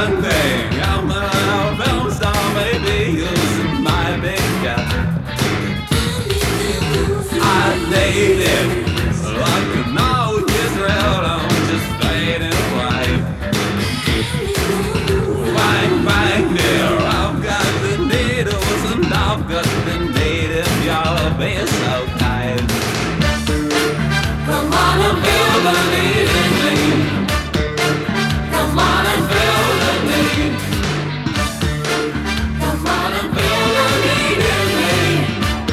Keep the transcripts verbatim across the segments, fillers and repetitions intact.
young thing, I'm a film star, maybe using my big cat. I dated like an old Israel, I'm just fading away. Bang, bang, dear, I've got the needles and I've got the needle, you're being so kind. Come on and feel the need in me. Come on and feel the need. Come on and feel the need in me.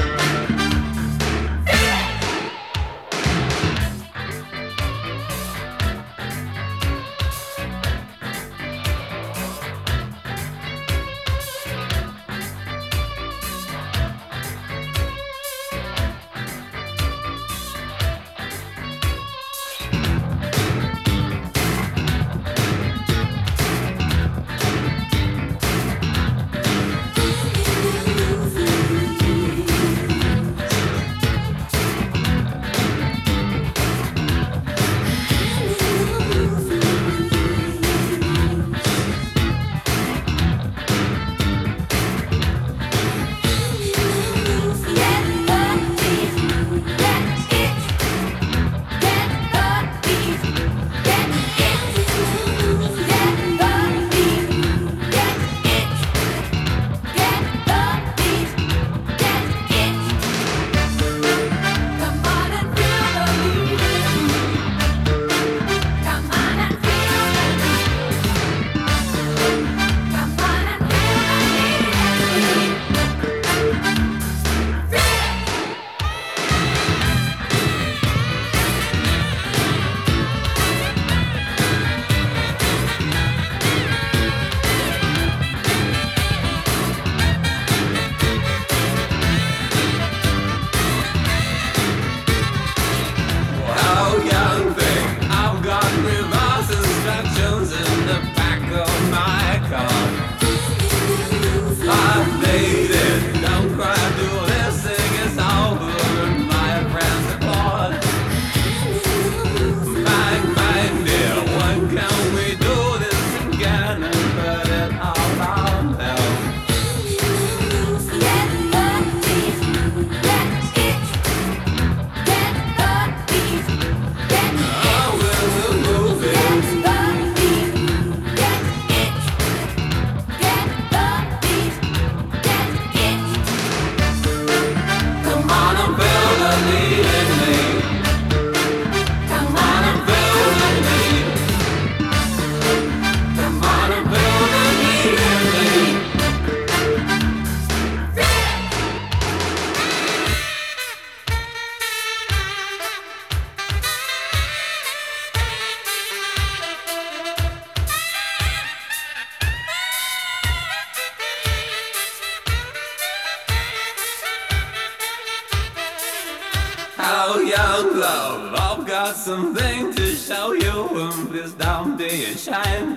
Oh, young love, I've got something to show you, and please don't be ashamed.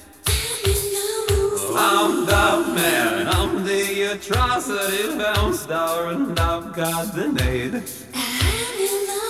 I'm the man, I'm the atrocity film star, and I've got the need.